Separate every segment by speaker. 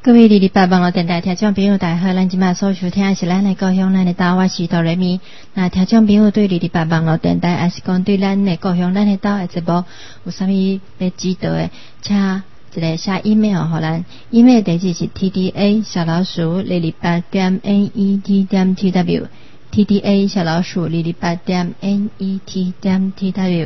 Speaker 1: 各位哩哩八网络电台听众朋友大家好，咱今麦所收听的是咱的故乡咱的岛，我是哆来咪。那听众朋友对哩哩八网络电台还是讲对咱的故乡咱的岛的节目有啥物要指导的，请一个写 email 给咱 ，email 地址是 tda@lili8.net.tw tda@lili8.net.tw。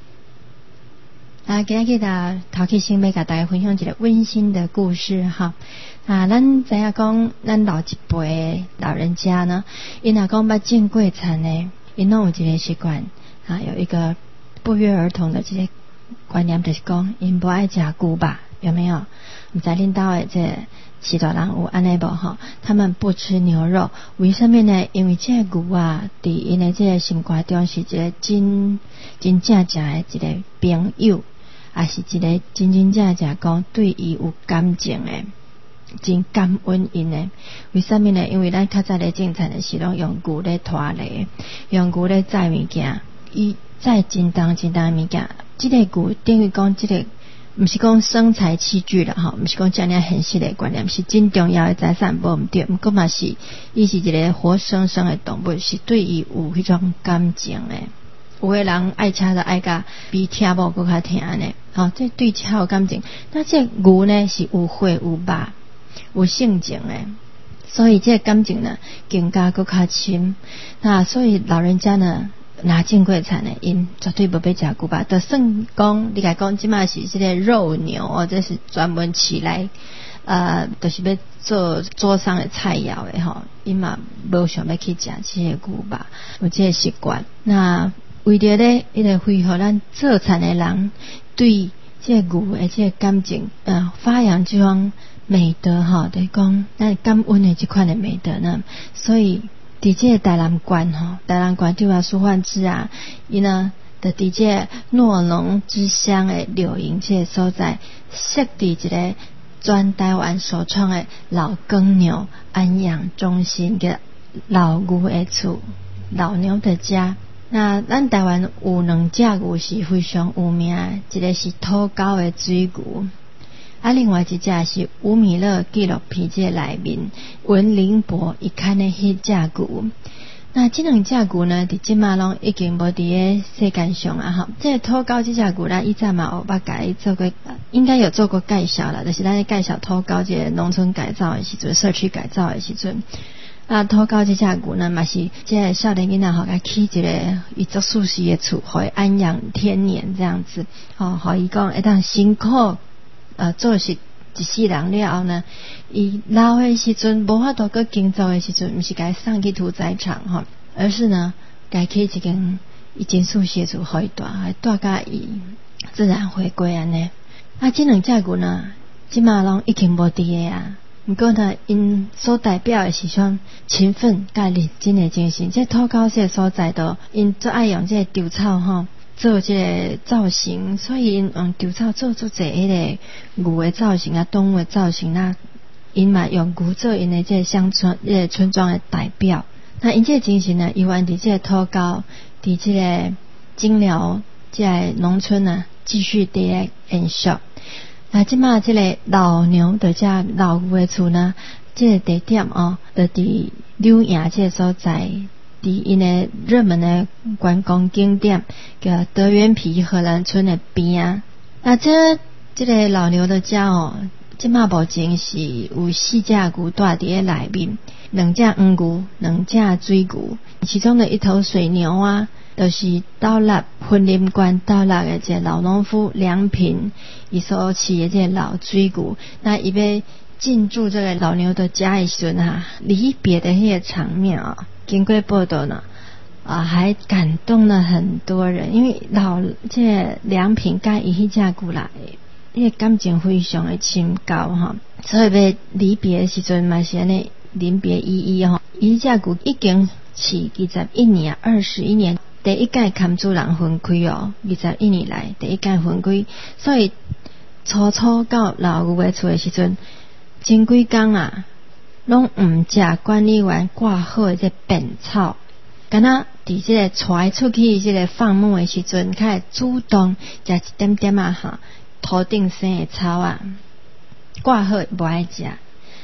Speaker 1: 今日头起先要甲大家分享一个温馨的故事哈。咱知影讲，咱老一辈老人家呢，因若讲捌种过田呢，因拢有一个习惯有一个不约而同的这个观念，就是讲因不爱吃牛吧，有没有？唔知恁兜的这许多人有安尼无哈？他们不吃牛肉，为什么呢？因为这个牛啊，伫因的这个生活中是一个真正的一个朋友。也是一个真正讲对伊有感情的，真感恩因的。为什么呢？因为咱较早咧种田的时拢用牛咧拖犁，用牛咧载物件，伊载真重的物件。这个牛等于讲这个，不是讲生财器具了哈，不是讲这样现实的观念，是真重要的财产，无毋对。不过嘛是，伊是一个活生生的动物，是对伊有迄种感情的。有的人爱车就爱甲比听某更较听呢，这对车有感情。那这牛呢是有血有肉有性情的，所以这感情呢更加更较深。那所以老人家呢拿种过田呢，因绝对不要吃牛吧。就算讲你来讲，即马是这个肉牛这是专门起来就是要做桌上的菜肴的因嘛无想要去吃这个牛吧，有这个习惯。那为着咧，一个恢复咱做田的人对这牛的这感情，发扬这种美德就是讲咱感恩的这款的美德呢。所以伫这台南县台南县就苏焕智伊呢，就伫这诺农之乡的柳营这个所在，设置一个全台湾首创的老耕牛安养中心嘅老牛的厝，老牛的家。那咱台湾有两只牛是非常有名，一个是土狗的水牛，另外一只是吴米勒纪录片这内面文林博伊看的迄只牛。那这两只牛呢，伫即马拢已经无伫咧世界上这土狗这只牛啦，以前嘛有捌甲伊做过，应该有做过介绍啦，就是咱咧介绍土狗这个农村改造的时阵，社区改造的时阵。土狗这只牛呢，嘛是这个少年囡仔甲起一个伊做舒适的厝，互伊安养天年这样子，互伊讲会当辛苦做事一世人了后呢，伊老的时阵无法度搁工作的时阵，毋是甲伊送去屠宰场而是呢，甲起一间伊真舒适的厝，互伊住甲伊自然回归安尼。这两只牛呢，即马拢已经无伫个不过呢，因所代表的是种勤奋甲认真的精神。这土狗这个所在都因最爱用这个稻草做这个造型，所以因用稻草做出这个牛的造型动物的造型因嘛用牛做因的这个乡村村庄的代表。那因这个精神呢，依然伫这个土狗伫这个金寮这个农村呢继续伫咧延续。即马这个老牛的这老牛的厝呢，这个地点就伫柳营这个所在，伫因的热门的观光景点叫德元皮荷兰村的边这个老牛的家即马目前是有4只牛住伫咧内面，2只黄牛，2只水牛，其中的一头水牛就是倒立婚林关倒立的这老农夫梁平伊所饲的这老水牛。那伊要进驻这个老牛的家的时阵离别的那个场面经过报道呢还感动了很多人，因为这梁平甲伊迄只牛啦，那个感情非常的深厚所以要离别的时阵嘛是安尼临别依依伊只牛已经饲21年21年。第一届坎主人分开21年来第一届分开，所以初到老牛的厝的时阵，前几工拢毋食管理员挂好的这便草，敢若伫这个带出去这个放牧的时阵，开始主动食一点点土顶生的草挂好无爱食，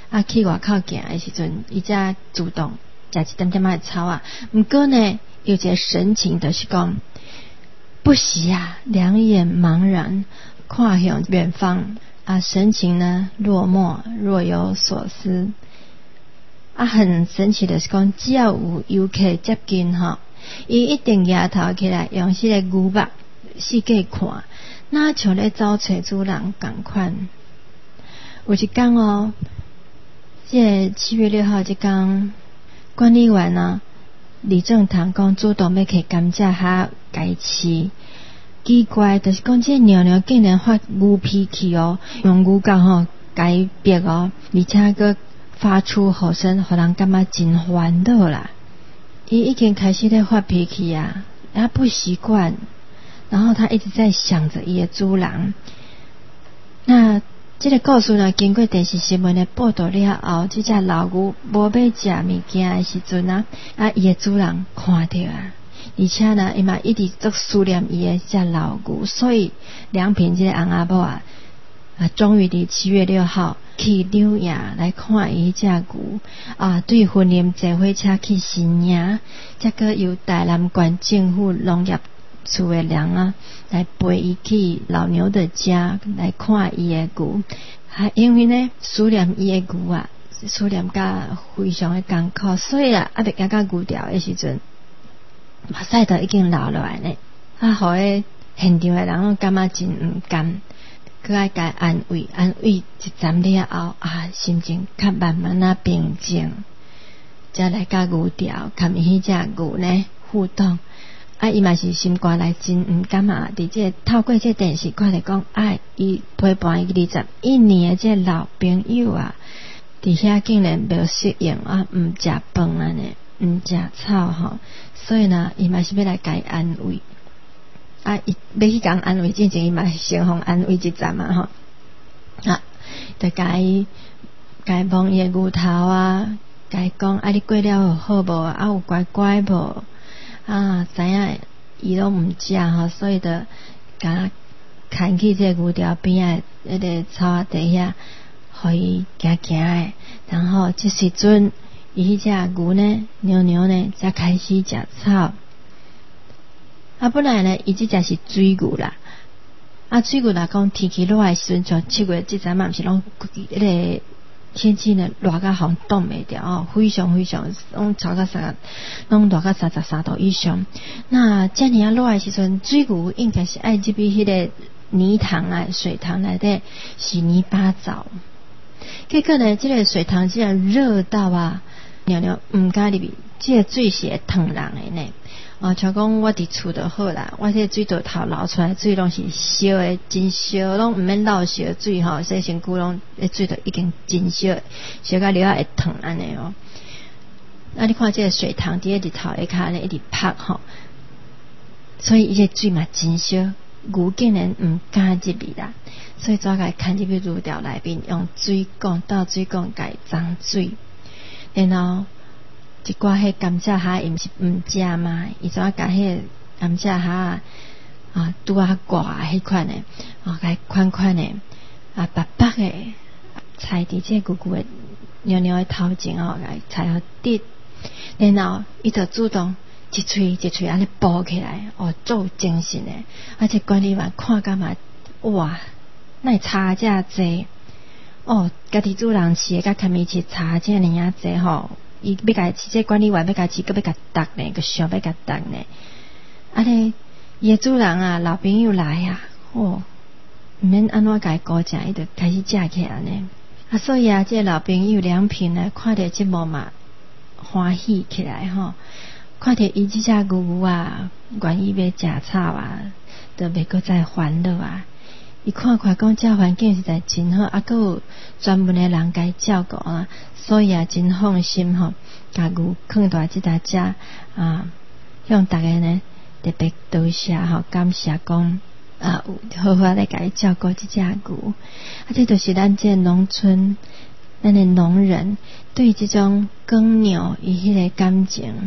Speaker 1: 去外口行的时阵，伊才主动食一点点仔的草啊。毋过呢，有一个神情就是讲，不时啊，两眼茫然看向远方啊，神情呢落寞，若有所思。啊，很神奇的是讲，只要有游客接近伊一定抬头起来，用迄个牛目四界看，那像咧找找主人同款。有一天这个7月6号这天，管理员啊李正堂讲主动要去甘蔗虾改饲。奇怪，就是讲这鸟鸟竟然发牛脾气用牛角改别而且佫发出吼声，互人感觉真烦恼啦。伊已经开始在发脾气啊，他不习惯，然后他一直在想着伊的主人。那这个故事呢，经过电视新闻的报道了后，这只老牛无要食物件的时阵啊，伊的主人看到啊，而且呢，伊嘛一直足思念伊的只老牛，所以两平这个翁仔某啊，终于伫7月6号去纽约来看伊只牛啊，对婚姻坐火车去新营，再个由台南县政府农业处的人啊，来陪伊去老牛的家来看伊的牛。因为呢，思念伊的牛啊，思念甲非常的艰苦，所以啊，未行到牛条的时阵，目屎都已经流落来呢。互迄现场的人拢感觉真毋甘。佮爱甲安慰一站了后啊，心情较慢慢平静，才来甲牛条，甲伊迄只牛呢互动。伊嘛是心肝内真毋甘啊！伫这透过这电视看着讲，伊陪伴伊21年的这老朋友啊，伫遐竟然袂适应啊，毋食饭啊呢，毋食草所以呢，伊嘛是要来甲伊安慰。伊要去讲安慰之前，伊嘛先互安慰一站嘛就甲伊摸伊的牛头啊，甲伊讲你过了好无啊？有乖乖无？知影伊拢毋食所以就甲牵去这牛条边仔迄个草仔底遐，互伊行的。然后这时阵，伊迄只牛呢，牛呢，才开始食草。本来呢，伊即只是水牛啦。水牛来讲，天气热的时阵，像7月这阵嘛，毋是拢迄个天气呢热甲风挡袂掉非常拢超过拢热到33度以上。那遮尔热的时阵，水牛应该是爱入去迄个泥塘啊、水塘内底洗泥巴澡。结果呢，这个水塘竟然热到鸟毋敢入去，这个水是会烫人的呢。像讲我伫厝就好啦，我这水道头流出来水拢是烧的，真烧，拢毋免漏烧水洗身躯拢水都已经真烧，烧到流会烫安尼你看这个水塘伫日头下骹呢一直晒所以伊这水嘛真烧，牛竟然毋敢入去啦，所以怎个牵入去牛条内面，用水管倒水管甲伊装水，然后一寡迄甘蔗虾，伊毋是毋食嘛？伊怎甲迄甘蔗虾拄挂迄款的甲款的白白的，踩伫这牛的牛的头前甲踩互滴，然后伊就主动一喙安尼抱起来做精神的。这管理员看甲嘛，哇，哪会差遮济家己主人饲甲牵伊饲差遮尔啊济伊要甲饲，这管理员要甲饲，佮要甲搭呢，佮想要甲搭呢。伊的主人老朋友来毋免安怎甲伊顾食，伊就开始食起来呢。所以这老朋友两平呢，看到这幕嘛，欢喜起来看到伊这只牛愿意要食草就袂搁再烦恼伊看讲这环境实在真好，还有专门的人甲照顾所以真放心甲牛放大这搭遮向大家呢特别多谢感谢讲有好好来甲伊照顾这只牛这就是咱这农村咱的农人对这种耕牛伊迄个感情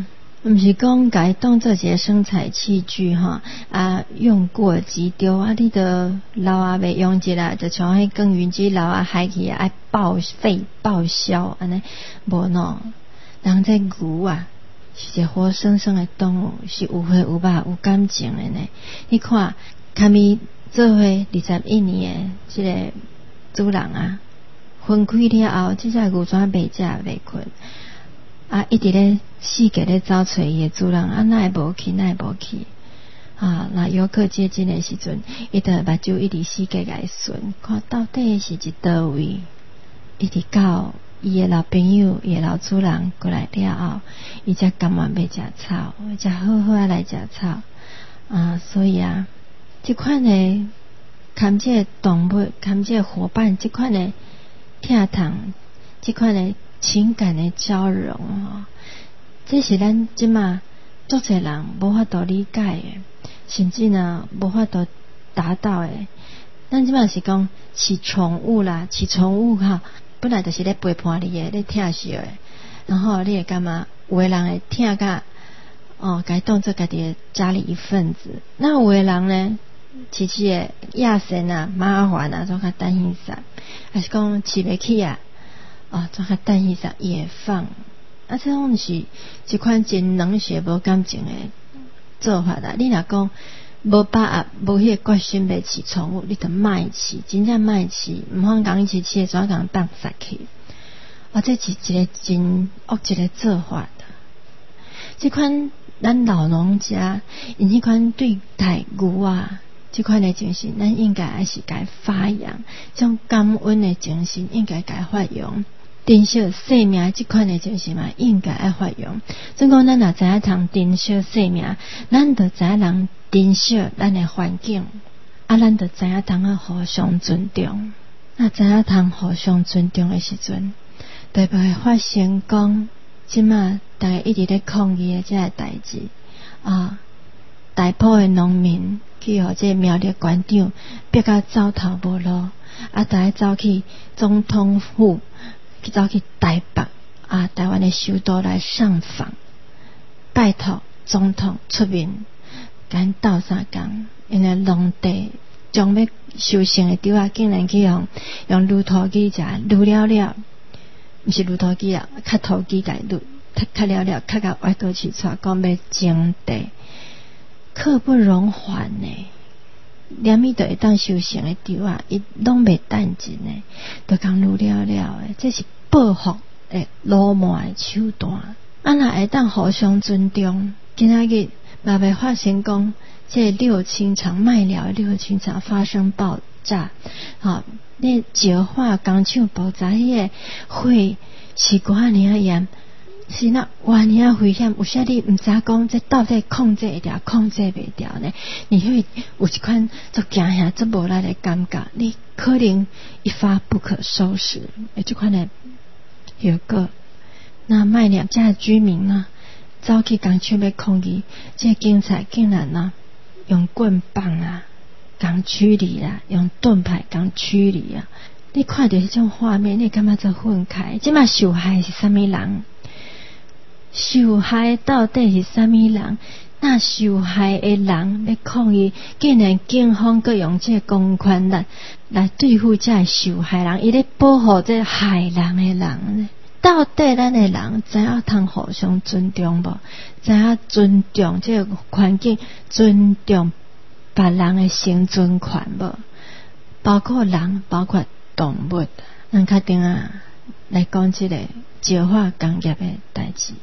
Speaker 1: 毋是讲甲伊当做一个生产器具用过即丢你着老未用一下，就像迄耕耘机老害去爱报废报销安尼，无喏。人这牛是一个活生生的动物，是有血有肉有感情的呢。你看，堪咪做伙21年的这个主人分开了后，这只牛怎袂食袂困一直咧四界咧找找伊的主人哪会无去那游客接近的时阵，伊就目睭一直四界来顺，看到底是一倒位，一直到伊的老朋友、伊的老主人过来了后，伊才甘愿要食草，才好好来食草所以这款的看这动物、看这伙伴，这款的疼痛，这款的情感的交融这是咱即马足侪人无法度理解的，甚至呢无法度达到的。咱即马是讲饲宠物啦，饲宠物本来就是咧陪伴你的，咧疼惜的，然后你会感觉有的人会疼甲该当做家己的家里一份子。那有的人呢，饲的野生麻烦总较担心啥，还是讲饲袂起总较担心啥也放这种是一款真冷血无感情的做法啦。你若讲无把握无迄个决心要饲宠物，你就卖饲，真正卖饲，毋通讲饲饲怎讲放杀去这是一个真恶一个做法这款咱老农家因迄款对待牛这款的精神，咱应该还是该发扬，这种感恩的精神应该该发扬，珍惜生命这款的精神嘛，应该爱发扬。总讲咱若知影通珍惜生命，咱就知影人珍惜咱的环境咱就知影通互相尊重。那知影通互相尊重的时阵，就会发生讲即马大家一直咧抗议的这个代志大埔的农民去互这苗栗县长逼到走投无路大家走去总统府，走去台北台湾的首都来上访，拜托总统出面敢斗相共，因为农地将要收成的稻竟然去用犁土机犁了，不是犁土机较土机甲犁较了较到歪倒去出，讲要种地，刻不容缓呢。连米都会当收成的稻伊拢袂等钱呢，都讲愈了的，这是报复的鲁莽的手段。若会当互相尊重，今仔日嘛袂发生讲这六轻厂卖了六轻厂发生爆炸那石化工厂爆炸迄个火是偌尔严，是那偌尔危险，有啥你毋知讲这到底控制会掉控制袂掉呢？你会有一款足惊吓足无力的感觉，你可能一发不可收拾这款的后果。那卖了这居民呢走去工厂要抗议，这警察竟然用棍棒讲驱离用盾牌讲驱离你看到这种画面，你感觉足愤慨。这嘛受害是什么人？受害到底是什么人？那受害的人要抗议，竟然警方阁用这公权力来对付这受害人，伊咧保护这害人的人呢？到底咱的人知影通互相尊重无？知影尊重这个环境，尊重别人的生存权无？包括人，包括动物，咱确定来讲这个石化工业的代志。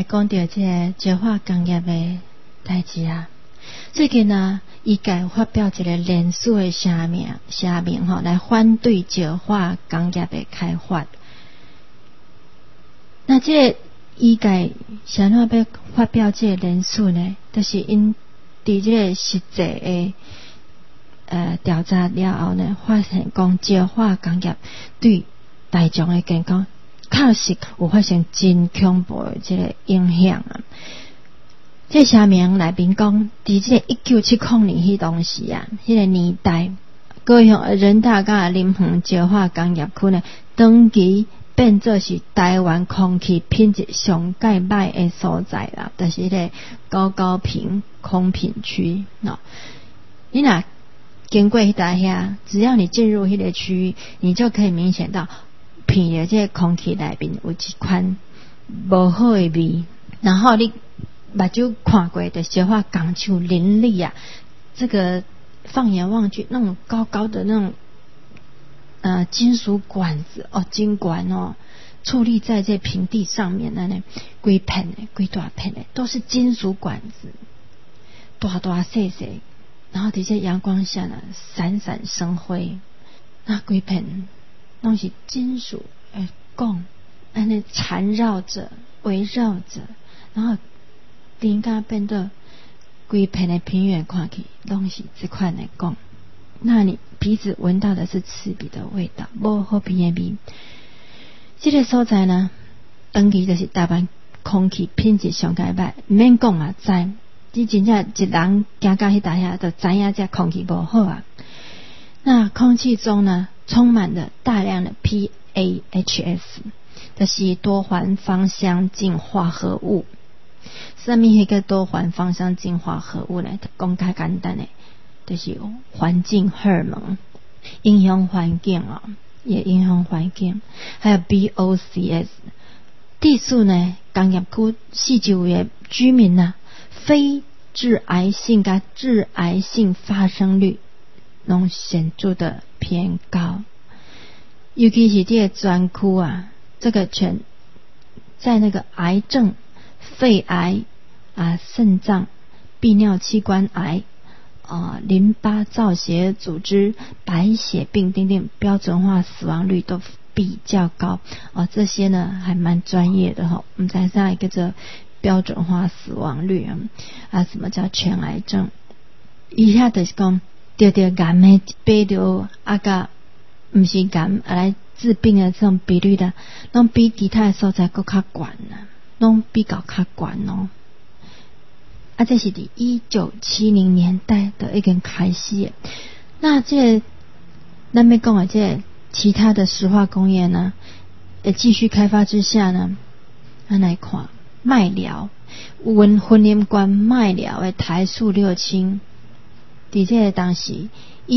Speaker 1: 讲到这个石化工业的代志啊，最近啊，医界发表一个联署的声明吼，来反对石化工业的开发。那这个医界想要发表这个联署呢，就是因伫这个实际的调查了后呢，发现讲石化工业对大众的健康确实有发生真恐怖的这个影响啊。这声明内面讲，伫这个1970年迄当时啊，迄个年代，高雄仁大甲林园石化工业区呢，长期变作是台湾空气品质上介歹的所在啦，就是迄个高屏空品区喏。你若经过迄搭遐，只要你进入迄个区域，你就可以明显到鼻的这个空气内面有一款无好的味，然后你目睭看过的石化工厂林立啊，这个放眼望去，那种高高的那种金属管子哦，金管哦，矗立在这平地上面的呢，规片的、规大片的，都是金属管子，大细细，然后在这阳光下呢，闪闪生辉，那规片拢是金属的管，安尼缠绕着、围绕着，然后顶甲变到规片的平原看去，拢是这款的管。那你鼻子闻到的是刺鼻的味道，无好鼻的味。这个所在呢，长期就是台湾空气品质上介歹，唔免讲嘛知。你真正一人行到迄搭遐，就知影这空气不好啊。那空气中呢，充满了大量的 PAHs， 就是多环芳香烃化合物。什么迄个多环芳香烃化合物呢？讲较简单的，就是环境荷尔蒙，影响环境啊，也影响环境。还有 BOCs， 地数呢，工业区四周围的居民啊，非致癌性跟致癌性发生率拢显著的偏高，尤其是这个专区啊，这个在那个癌症、肺癌啊、肾脏、泌尿器官癌啊、淋巴造血组织、白血病等等标准化死亡率都比较高啊。这些呢还蛮专业的哈，我们再上一个这标准化死亡率啊，什么叫全癌症？以下就是讲得癌的比着甲不是癌来治病的这种比率的，拢比其他的所在更较悬啦，拢比较较悬哦。这是伫1970年代的一个开始。那这咱要讲的这其他的石化工业呢，继续开发之下呢，咱来看麦寮，温林关麦寮的台塑六轻，伫这个当时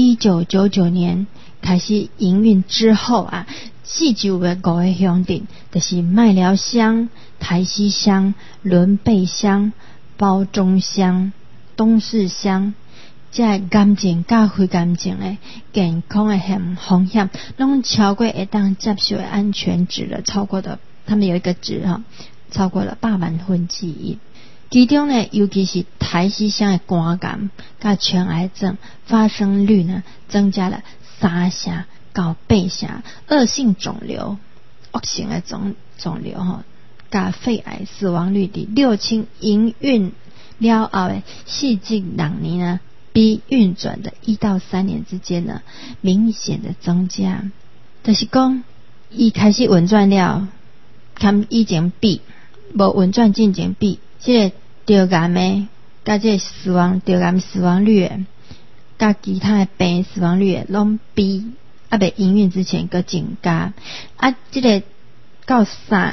Speaker 1: 1999年开始营运之后啊，四周的5个乡镇，就是麦寮乡、台西乡、仑背乡、包中乡、东势乡，这癌症甲非癌症的健康的风险，拢超过会当接受的安全值了，超过的，他们有一个值哈，超过了1/800,000。其中呢，尤其是台西乡的肝癌甲全癌症发生率呢，增加了3成到8成，恶性肿瘤、恶性的肿瘤哈，甲肺癌死亡率伫六轻营运了后的4至6年呢，比运转的1到3年之间呢，明显的增加。就是讲，伊开始运转了，跟以前比，无运转进前比，这个得癌的，甲这得癌死亡率的，甲其他的病死亡率的，拢比未营运之前个增加。这个到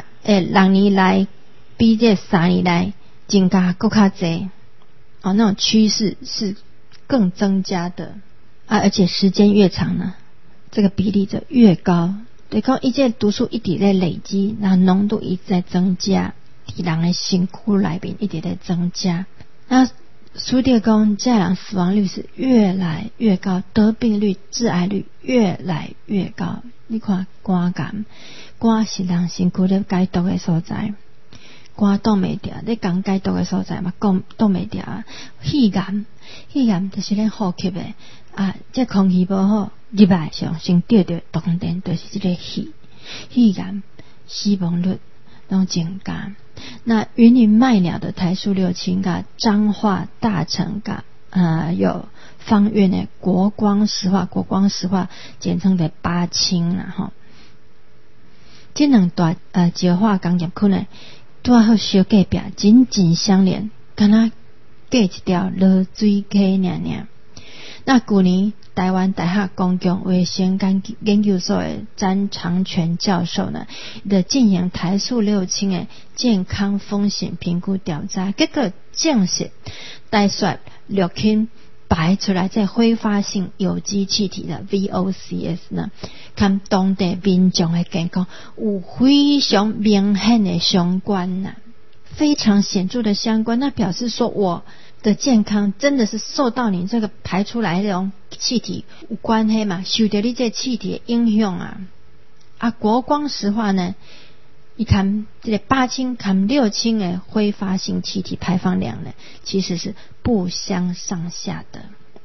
Speaker 1: 6年来，比这3年来增加更较侪。那种趋势是更增加的而且时间越长呢，这个比例就越高。对，讲伊这毒素一直在累积，那浓度一直在增加，伫人的身躯内面一直在增加。那所以讲，这人死亡率是越来越高，得病率、致癌率越来越高。你看肝癌，肝是人身躯咧解毒的所在， 肝挡袂住，你讲解毒的所在嘛，挡袂住啊。肺癌就是咱呼吸的啊，这空气不好入来上先得到当然就是这个肺癌死亡率拢增加。那云林麦鸟的台塑六轻甲彰化大成甲有芳苑的国光石化简称的八轻啦吼。这两大石化工业区呢，拄好小隔壁，紧紧相连，敢若隔一条落水溪尔尔。那去年台湾大学公共卫生研究所的詹长全教授呢，的进行台塑六轻的健康风险评估调查，结果证实台塑六轻排出来这挥发性有机气体的 VOCs 呢，跟当地民众的健康有非常明显的相关呐，非常显著的相关。那表示说我的健康真的是受到你这个排出来的这种气体有关系嘛，受到你这气体的影响啊。国光石化呢，你看这个八轻跟六轻的挥发性气体排放量呢，其实是不相上下的，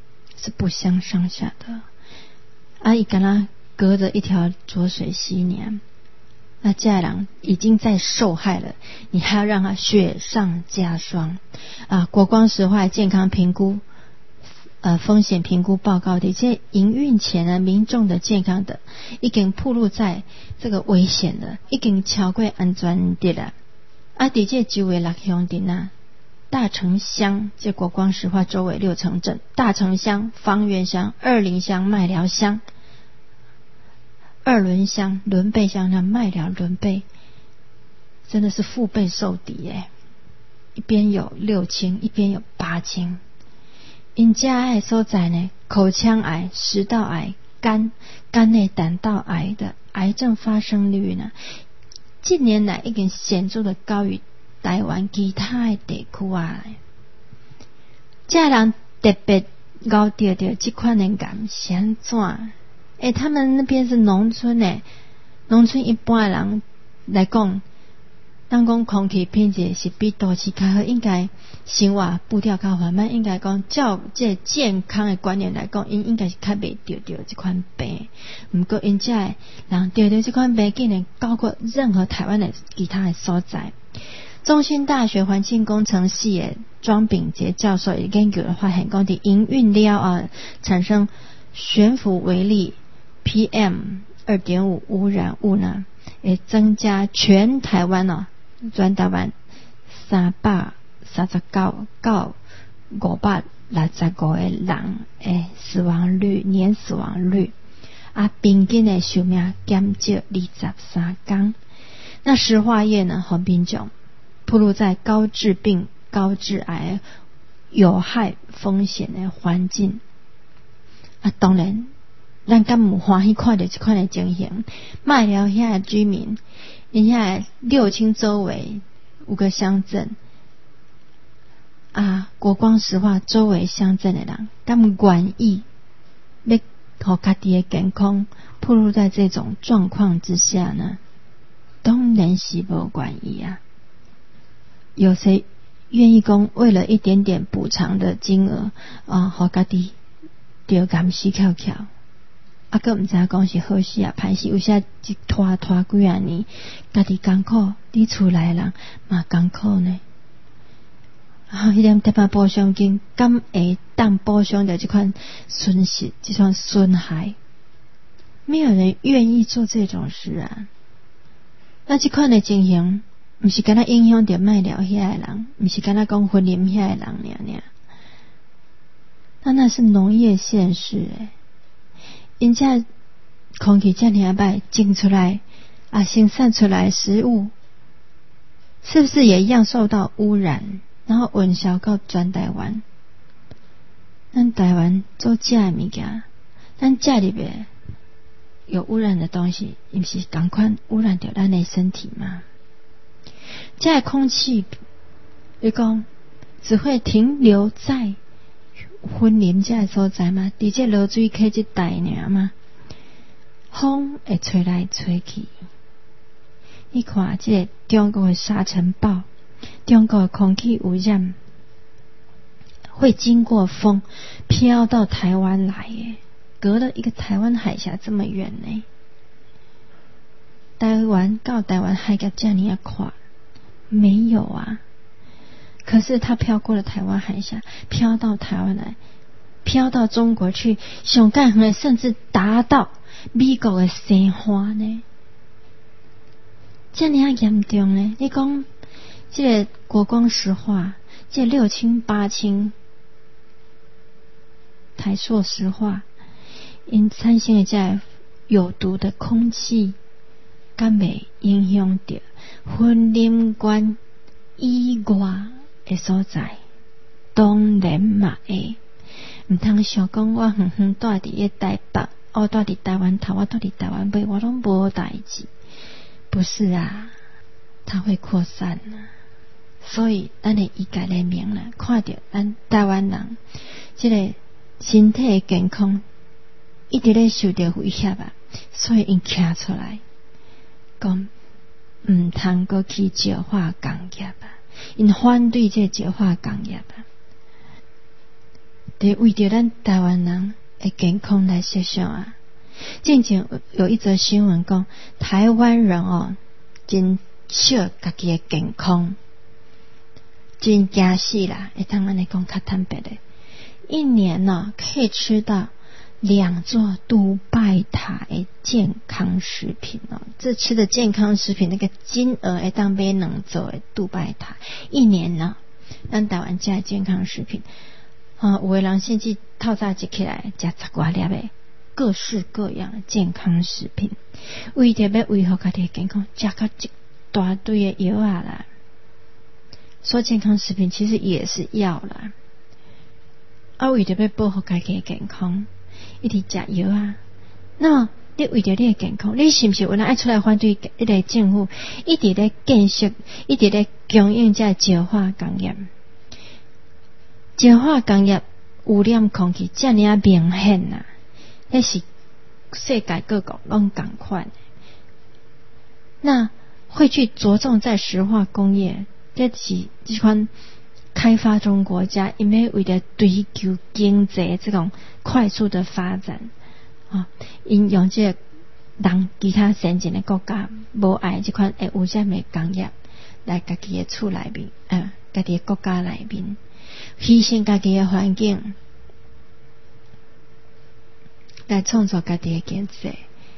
Speaker 1: 伊敢若隔着一条浊水溪呢，那这样人已经在受害了，你还要让他雪上加霜国光石化健康评估风险评估报告的这营运前呢，民众的健康的已经暴露在这个危险的，已经超过安全的了在这周围6乡镇大城乡这国光石化周围6城镇，大城乡、芳苑乡、二林乡、麦寮乡、二仑乡、仑背乡，那麦寮仑背真的是腹背受敌耶，一边有六轻，一边有八轻。因家的所在呢，口腔癌、食道癌、肝内胆道癌的癌症发生率呢，近年来已经显著的高于台湾其他的地区这人特别熬到这款的癌是怎样他们那边是农村农村一般的人来讲，当讲空气品质是比都市较好，应该生活步调较缓慢，应该讲照这健康的观念来讲，因应该是较袂得这款病。不过因这人得这款病竟然高过任何台湾的其他的所在。中兴大学环境工程系的庄秉杰教授研究的发现，讲伫营运了产生悬浮微粒 PM2.5 污染物呢，会增加全台湾339到565个人的死亡率，年死亡率平均的寿命减少23天。那石化业呢，和民众暴露在高致病、高致癌有害风险的环境当然咱敢有欢喜看到这款的情形。麦寮遐的居民，因遐六轻周围5个乡镇国光石化周围乡镇的人，敢愿意要互家己的健康暴露在这种状况之下呢？当然是不愿意有谁愿意讲为了一点点补偿的金额互家己就甘死翘翘佫毋知影讲是好事歹事，有些一拖几啊年，家己艰苦，你厝内人嘛艰苦呢迄点特别补偿金敢会当补偿到这款损失，这款损害？没有人愿意做这种事那这款的情形不是敢若影响到麦寮遐的人，不是敢若讲云林遐的人那是农业现实因这空气这么歹种出来生产出来食物是不是也一样受到污染，然后混淆到全台湾？咱台湾做食的物件，咱食里面有污染的东西，不是同款污染到咱的身体吗？这空气你讲只会停留在云林这所在吗？伫这落水溪这带尔吗？风会吹来吹去，你看这个中国的沙尘暴中国的空气污染会经过风飘到台湾来耶，隔了一个台湾海峡这么远呢。台湾到台湾海峡这么快？没有啊。可是它飘过了台湾海峡，飘到台湾来，飘到中国去，上更远的甚至达到美国的西岸呢。这么严重呢？你讲这个国光石化，这个6氢8氢台塑石化，因产生的这有毒的空气，敢会影响到婚姻观以外的所在？当然嘛会。唔通想讲我远远住伫台北，我住伫台湾头，我住伫台湾尾，我拢无代志。不是啊，它会扩散啊。所以咱会以解来明了，看到咱台湾人这个身体健康一直咧受到威胁啊，所以因站出来讲唔通过去石化工业啊，因反对这石化工业啊。得为着咱台湾人的健康来设想啊。之前有一则新闻讲，台湾人真惜家己的健康，真惊死啦！会当安尼讲较坦白的，一年可以吃到2座杜拜塔的健康食品这吃的健康食品那个金额会当买2座的杜拜塔，一年咱台湾吃健康食品。有的人甚至透早一起来吃10多粒的各式各样的健康食品，为着要维护家己的健康，吃到一大堆的药啦。说健康食品其实也是药啦，为着要保护家己的健康，一直吃药啊。那你为着你的健康，你是不是有人爱出来反对一个政府一直在建设，一直在供应这石化工业？石化工业污染空气这么明显啊，那是世界各国拢同款。那会去着重在石化工业，这是这款开发中国家因为为了追求经济这种快速的发展因用这个人其他先进的国家无爱这款会污染的工业来家己的厝内面家己的国家内面牺牲家己的环境来创造家己的经济，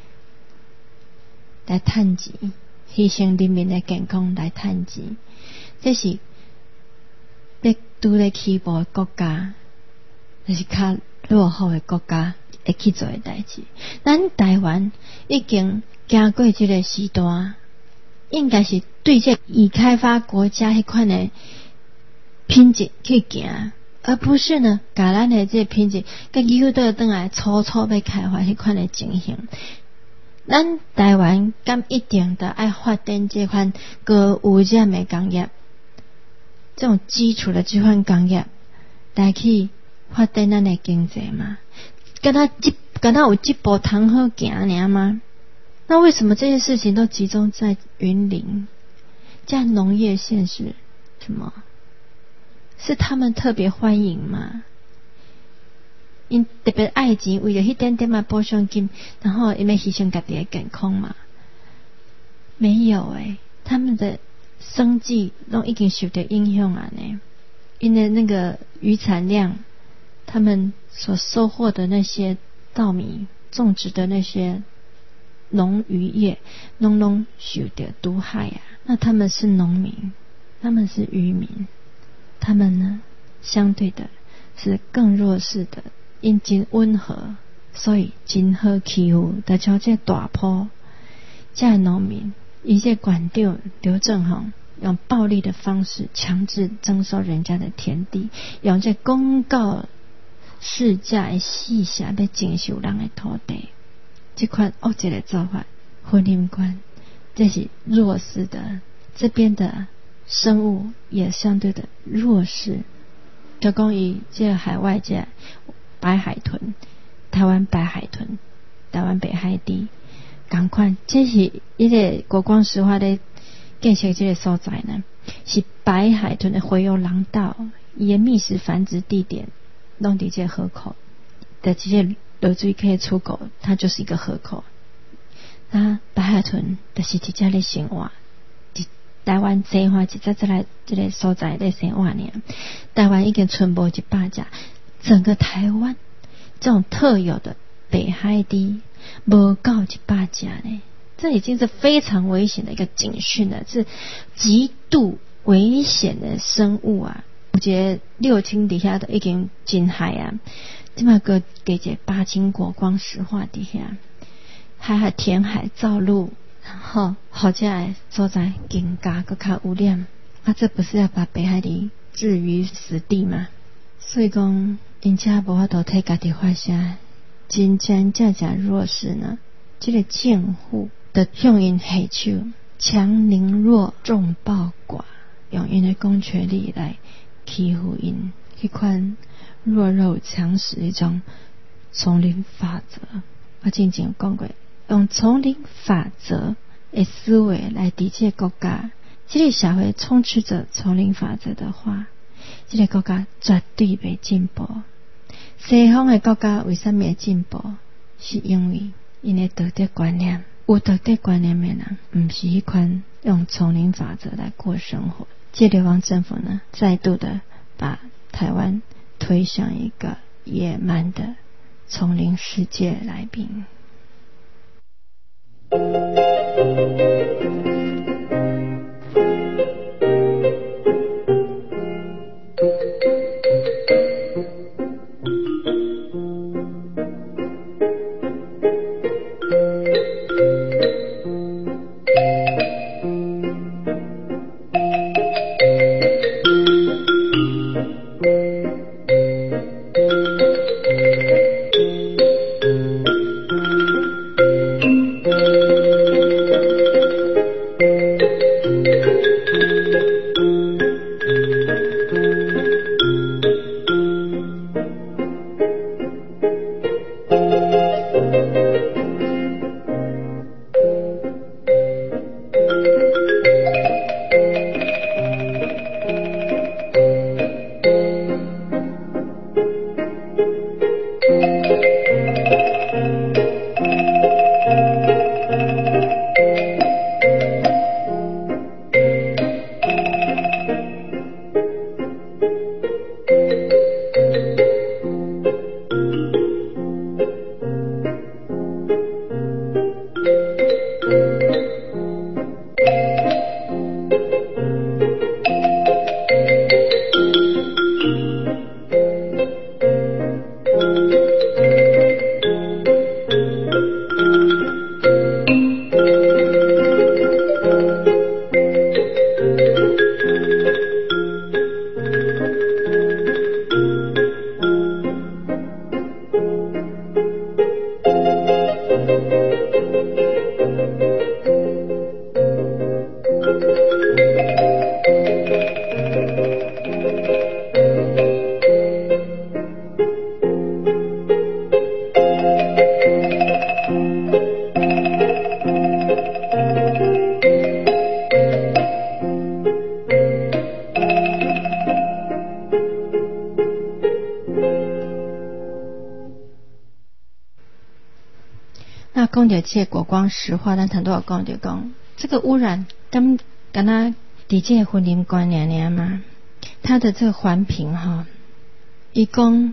Speaker 1: 来赚钱，牺牲人民的健康来赚钱，这是要拄咧起步的国家，就是较落后的国家会去做的代志。咱台湾已经经过这个时段，应该是对这已开发国家迄款的品质去行，而不是呢把咱的这品质跟诱导转来粗粗要开发迄款的情形。咱台湾敢一定的爱发展这款高污染的工业，这种基础的这款工业来去发展咱的经济嘛？跟他有这步通好行尔吗？那为什么这些事情都集中在云林？这样农业县是什么？是他们特别欢迎吗？因特别爱钱，为了一点点嘛补偿金，然后因为牺牲家己的健康嘛？没有他们的生计都已经受到影响了呢。因为那个渔产量，他们所收获的那些稻米种植的那些农渔业，拢受到毒害啊。那他们是农民，他们是渔民，他们呢相对的是更弱势的，因真温和，所以真好欺负。就像这大埔这农民，一些馆长刘正宏用暴力的方式强制征收人家的田地，用这公告市价的四下要征收人的土地，这款恶劣的做法，婚姻观，这是弱势的，这边的生物也相对的弱势。就讲以这海外这白海豚，台湾白海豚，台湾北海地，同款，这是一个国光石化的建设这个所在呢。 是白海豚的洄游廊道，伊的觅食繁殖地点拢伫这河口的这些落水可以出口，它就是一个河口。那白海豚就是伫这里生活，台湾这话一再来这个所在在生活呢。台湾已经存无100只，整个台湾这种特有的北海堤无够100只呢，这已经是非常危险的一个警讯了，是极度危险的生物啊！有一个六轻底下的已经真害啊，即马个给一个8轻国光石化底下，还填海造陆，然后好这个所在更加更较污染啊！这不是要把北海里置于死地吗？所以讲，因家无法度替家己发声，真正弱势呢，这个政府的向因下手，强凌弱，众暴寡，用因的公权力来欺负因，迄款弱肉强食一种丛林法则。我之前讲过，用丛林法则的思维来抵制国家，这个社会充斥着丛林法则的话，这个国家绝对袂进步。西方的国家为什么会进步？是因为因的道德观念，有道德观念的人不是一款用丛林法则来过生活。这流亡政府呢，再度的把台湾推向一个野蛮的丛林世界来宾。那讲到这国光石化，咱很多讲就讲这个污染，跟它伫这森林观念嘛，它的这个环评哈，一共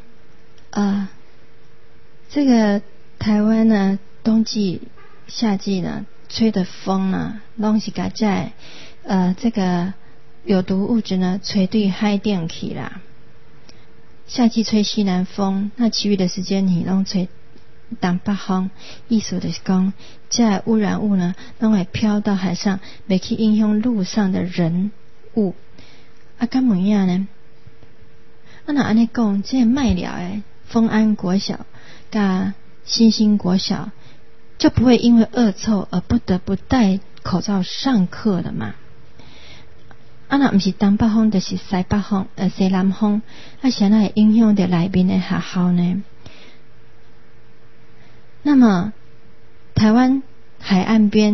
Speaker 1: 这个台湾呢，冬季、夏季呢，吹的风呢，拢是甲这个有毒物质呢，吹对海顶去啦。夏季吹西南风，那其余的时间你拢吹东北风，意思就是讲，这污染物呢，拢会飘到海上，袂去影响路上的人物。敢问样呢？若安尼讲，这麦寮的丰安国小、甲新兴国小，就不会因为恶臭而不得不戴口罩上课了嘛？若不是东北风，就是西北风、西南风，谁会影响到内面的学校呢？那么台湾海岸边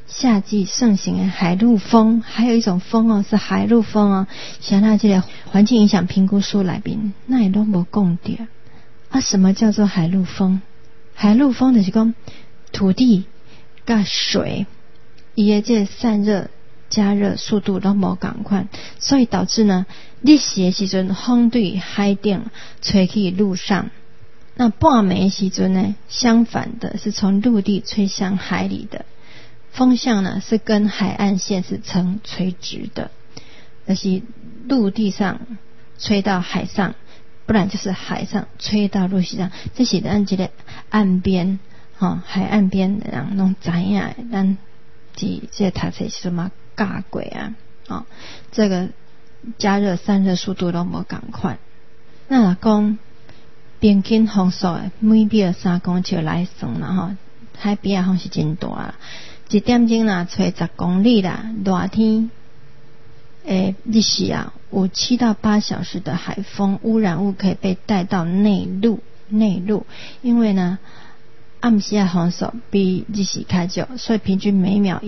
Speaker 1: 夏季盛行的海陆丰，还有一种风哦，是海陆丰哦。像那这个环境影响评估书内面，那也都没讲到啊。什么叫做海陆丰？海陆丰就是讲土地跟水，伊的这散热、加热速度都无同款，所以导致呢，日时的时阵风对海顶吹去陆上，那半暝的时阵呢，相反的是从陆地吹向海里的。风向呢是跟海岸线是成垂直的，就是陆地上吹到海上，不然就是海上吹到陆地上。这是咱这个岸边，海岸边的人拢知影的，咱这读册是什么教过啊？这个加热散热速度都无同款。那若讲平均风速的每秒3公尺来算啦，海边的风是真大。一点钟啦，吹10公里啦，热天日时啊，有7到8小时的海风，污染物可以被带到内陆，因为呢，暗时的风速比日时较少，所以平均每秒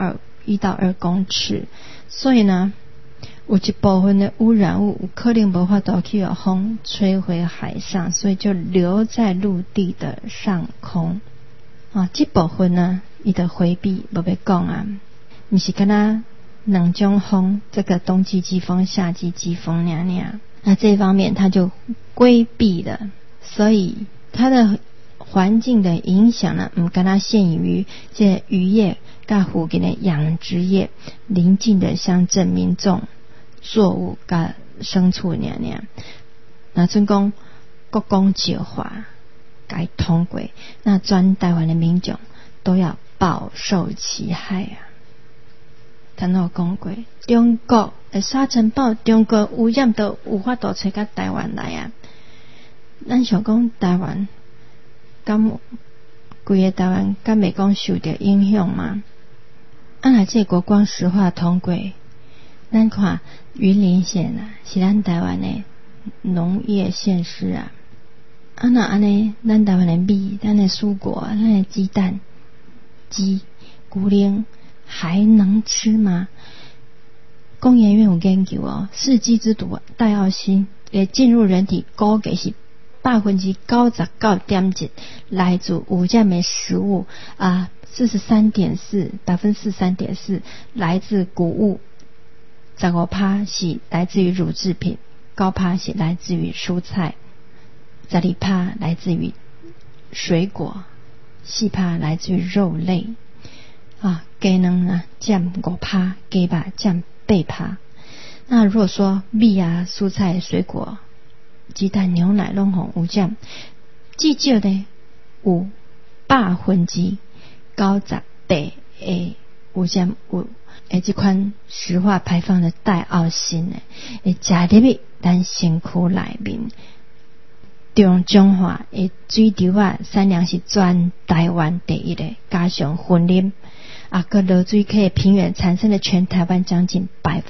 Speaker 1: 1到2公尺，所以呢，有一部分的污染物有可能无法度去风吹回海上，所以就留在陆地的上空。这部分呢，伊的回避无要讲啊，不是跟他两种风，这个冬季季风、夏季季风那这方面他就规避了，所以它的环境的影响呢，不跟它限于这渔业跟附近的养殖业、邻近的乡镇民众作物跟牲畜那阵讲国光计划该通过，那全台湾的民众都要饱受其害啊！刚才讲过，中国的沙尘暴，中国污染都无法度吹到台湾来啊！咱想讲台湾，规个台湾敢袂讲受到影响吗？若这国光石化通过，咱看云林县啊，是咱台湾的农业县市啊。那安尼，咱台湾的米、咱的蔬果、咱的鸡蛋、鸡、牛奶还能吃吗？工研院有研究世纪之毒戴奥辛也进入人体，估计是99.1%来自有这的食物43.4%来自谷物，15%是来自于乳制品，9%是来自于蔬菜。12%来自于水果，4%来自于肉类鸡卵呢占5%，鸡肉占8%。那如果说米啊、蔬菜、水果、鸡蛋、牛奶拢有占，至少呢有98%的有占有这款石化排放的戴奥辛会加入去咱身躯内面。中华的水稻产量是全台湾第一的，加上混啉各落水溪平原产生了全台湾将近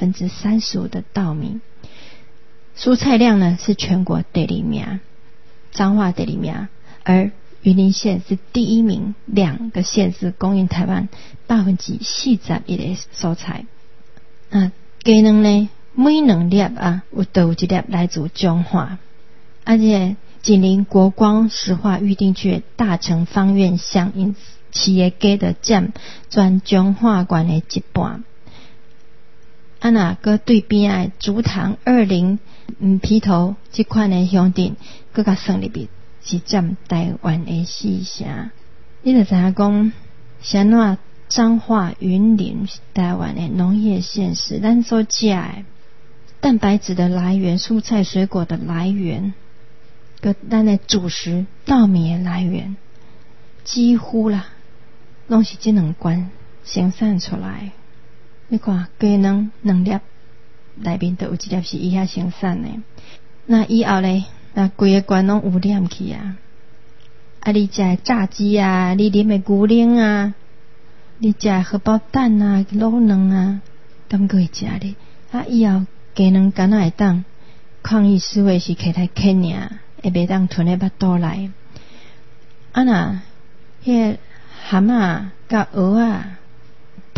Speaker 1: 35%的稻米。蔬菜量呢是全国第2名，彰化第2名，而云林县是第1名，2个县市供应台湾41%的蔬菜。鸡卵呢，每2粒都有1粒来自中华，而且紧邻国光石化预定区大成芳苑乡，因企业鸡的占全中华县的1半。若搁对边的竹塘20埤头这款的乡镇，搁甲算入去是占台湾的4成。你就知影讲，像怎彰化、云林是台湾的农业县市，咱所食的蛋白质的来源、蔬菜水果的来源，跟咱的主食稻米的来源，几乎啦拢是这2关生产出来。你看鸡卵2粒内面都有1粒是伊遐生产的，那以后咧，规个关拢污染去啊！你食的炸鸡啊，你啉的牛奶啊，你食的荷包蛋啊、卤卵啊，敢个会食咧？以后鸡卵敢若会当抗议思维是摕来啃尔，会袂当吞咧巴肚内。若迄个蛤蟆甲蚵仔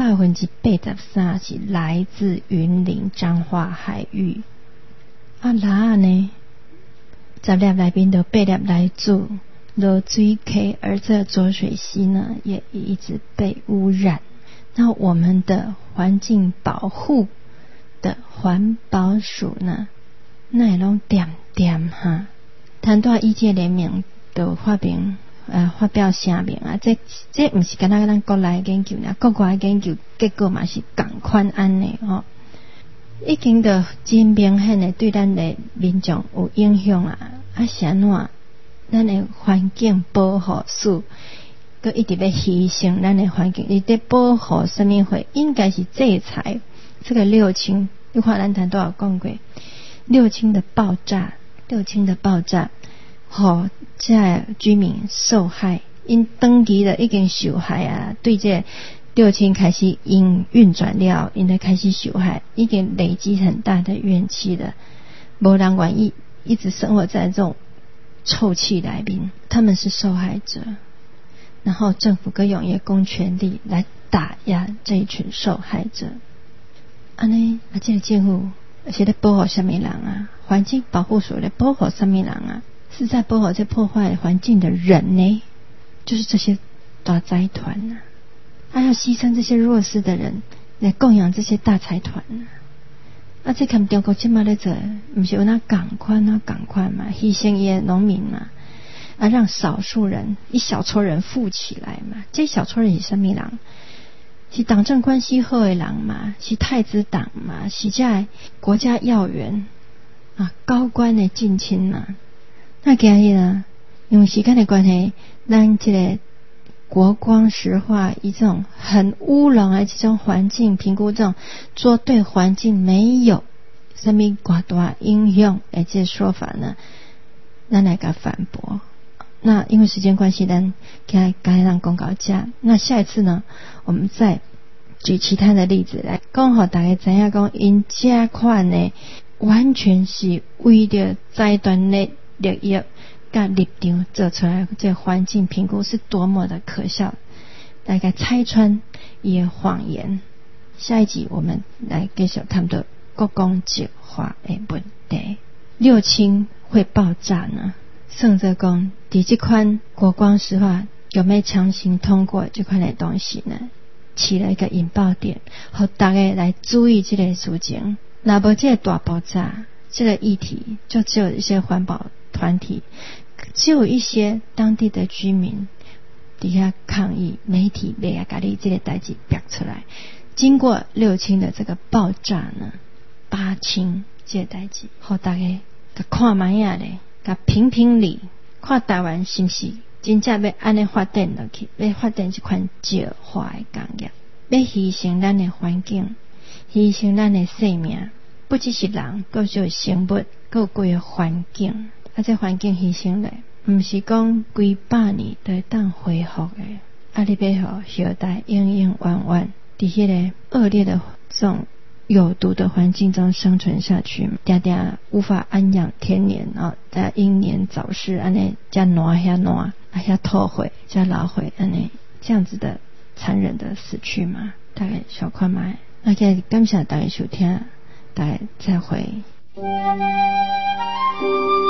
Speaker 1: 83%是来自云林彰化海域。啊，那呢10粒内面的8粒来自罗水溪，而这浊水溪呢也一直被污染。那我们的环境保护的环保署呢，那也拢点点哈，谈到意见联名的发表声明啊，这不是跟咱国内研究呢，国外研究结果嘛是同款安尼吼，已经的真明显的对咱的民众有影响啊。啊，是安怎？咱的环境保护署佮一直要牺牲咱的环境，伊在保护什么会？应该是制裁这个六轻。你看咱谈多少讲过，六轻的爆炸，互这居民受害，因长期的已经受害啊，对这六轻开始因运转了，因就开始受害，已经累积很大的怨气了，没人愿意一直生活在这种臭气来面，他们是受害者，然后政府各用公权力来打压这一群受害者。安尼啊，这个政府是在保护什么人啊？环境保护署在保护什么人啊？是在保护这破坏环境的人呢？就是这些大财团啊，还要牺牲这些弱势的人来供养这些大财团啊！这看中国这么在做，不是有那赶快嘛，牺牲一些农民嘛，啊，让少数人一小撮人富起来嘛。这小撮人是什么人？是党政关系好的人嘛，是太子党嘛，是这国家要员啊，高官的近亲嘛。那今日呢，因为时间的关系，咱这个国光石化以这种很污染的这种环境评估，这种做对环境没有什么大大影响的这说法呢，咱来个反驳。那因为时间关系，咱该让公告价。那下一次呢，我们再举其他的例子来讲，好大家知影讲，因这款呢，完全是为了财团的利益跟立场做出来，这环境评估是多么的可笑，大概拆穿也谎言。下一集我们来继续谈到国光石化的问题，六轻会爆炸呢？甚至讲，在这款国光石化有没有强行通过这款的东西呢？起了一个引爆点，和大家来注意这个事情。那么这个大爆炸，这个议题就只有一些环保团体，只有一些当地的居民底下抗议，媒体没有把这个代志表出来。经过六轻的这个爆炸呢，8轻这个代志，和大家看卖啊咧。甲评理，看台湾是不是真正要安尼发展落去，要发展这款石化的工业，要牺牲咱的环境，牺牲咱的生命，不只是人，更是生物，更有规个环境。啊，这环境牺牲咧，不是讲几百年就会当恢复的。啊，你要互后代永永远远在迄个恶劣的这种有毒的环境中生存下去，常常无法安养天年啊，在英年早逝，安尼加烂下烂，下透毁加老毁，安尼这样子的残忍的死去嘛，大概小看卖。那现在感谢大家收听，大家再会。